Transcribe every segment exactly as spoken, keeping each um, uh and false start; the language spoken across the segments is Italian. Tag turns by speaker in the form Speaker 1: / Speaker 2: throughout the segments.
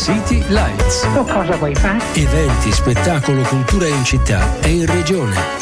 Speaker 1: City Lights.
Speaker 2: O cosa vuoi fare?
Speaker 1: Eventi, spettacolo, cultura in città e in regione.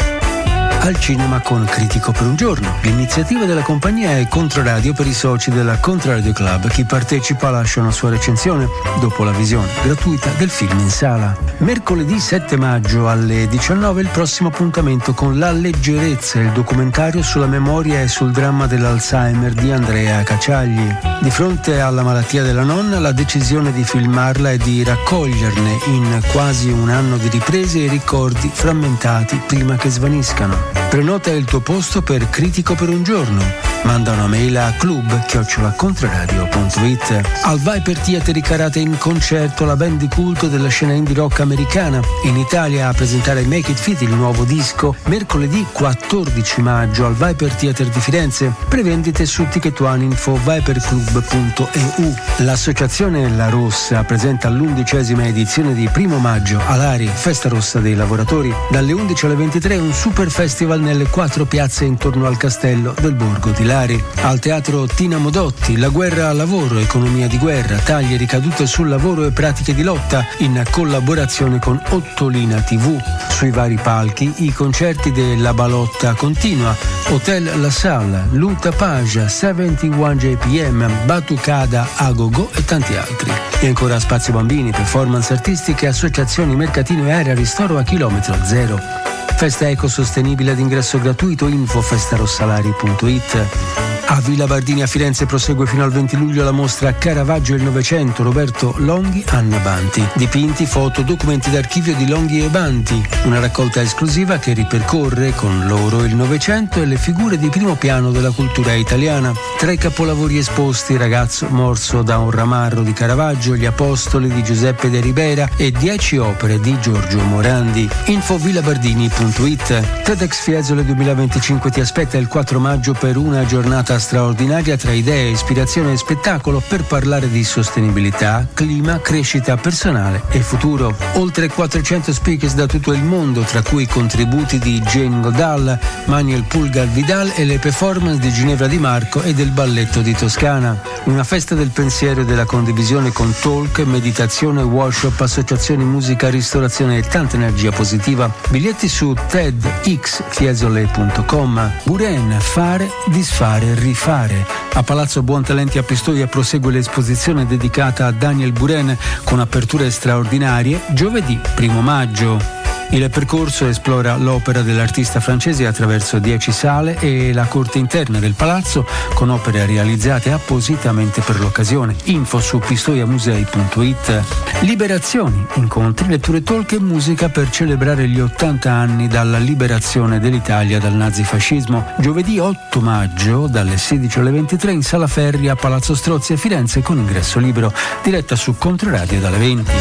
Speaker 1: Al cinema con Critico per un giorno. L'iniziativa della compagnia è Controradio per i soci della Controradio Club. Chi partecipa lascia una sua recensione dopo la visione gratuita del film in sala. Mercoledì sette maggio alle diciannove il prossimo appuntamento con La leggerezza, il documentario sulla memoria e sul dramma dell'Alzheimer di Andrea Cacciagli. Di fronte alla malattia della nonna, la decisione di filmarla è di raccoglierne in quasi un anno di riprese i ricordi frammentati prima che svaniscano. Prenota il tuo posto per Critico per un giorno. Manda una mail a club chiocciola controradio punto it. Al Viper Theater i Karate in concerto, la band di culto della scena indie rock americana. In Italia a presentare Make It Fit, il nuovo disco, mercoledì quattordici maggio al Viper Theater di Firenze. Prevendite su Ticket One info viperclub punto e u. L'associazione La Rossa presenta l'undicesima edizione di Primo Maggio all'Ari, Festa Rossa dei Lavoratori. Dalle undici alle ventitré un super festival nelle quattro piazze intorno al castello del Borgo di Lari. Al teatro Tina Modotti, La guerra al lavoro, economia di guerra, tagli e ricadute sul lavoro e pratiche di lotta, in collaborazione con Ottolina tivù. Sui vari palchi i concerti della Balotta Continua, Hotel La Salle, Luta Paja, settantuno J P M, Batucada Agogo e tanti altri. E ancora spazio bambini, performance artistiche, associazioni, mercatino e area ristoro a chilometro zero. Festa ecosostenibile ad ingresso gratuito, info festarossalari punto it. A Villa Bardini a Firenze prosegue fino al venti luglio la mostra Caravaggio e il Novecento, Roberto Longhi, Anna Banti. Dipinti, foto, documenti d'archivio di Longhi e Banti. Una raccolta esclusiva che ripercorre con loro il Novecento e le figure di primo piano della cultura italiana. Tra i capolavori esposti, Ragazzo morso da un ramarro di Caravaggio, Gli Apostoli di Giuseppe de Ribera e Dieci opere di Giorgio Morandi. Info villabardini punto it. TEDx Fiesole duemilaventicinque ti aspetta il quattro maggio per una giornata straordinaria tra idee, ispirazione e spettacolo per parlare di sostenibilità, clima, crescita personale e futuro. Oltre quattrocento speakers da tutto il mondo, tra cui contributi di Jane Goodall, Manuel Pulgar Vidal e le performance di Ginevra Di Marco e del Balletto di Toscana. Una festa del pensiero e della condivisione con talk, meditazione, workshop, associazioni, musica, ristorazione e tanta energia positiva. Biglietti su tedx fiesole punto com. Buren, fare, disfare, rifare. A Palazzo Buontalenti a Pistoia prosegue l'esposizione dedicata a Daniel Buren con aperture straordinarie giovedì primo maggio. Il percorso esplora l'opera dell'artista francese attraverso dieci sale e la corte interna del palazzo con opere realizzate appositamente per l'occasione. Info su pistoiamusei punto it. Liberazioni, incontri, letture talk e musica per celebrare gli ottanta anni dalla liberazione dell'Italia dal nazifascismo. Giovedì otto maggio dalle sedici alle ventitré in Sala Ferri a Palazzo Strozzi a Firenze con ingresso libero. Diretta su Controradio dalle venti.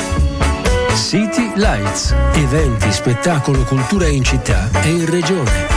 Speaker 1: City Lights. Eventi, spettacolo, cultura in città e in regione.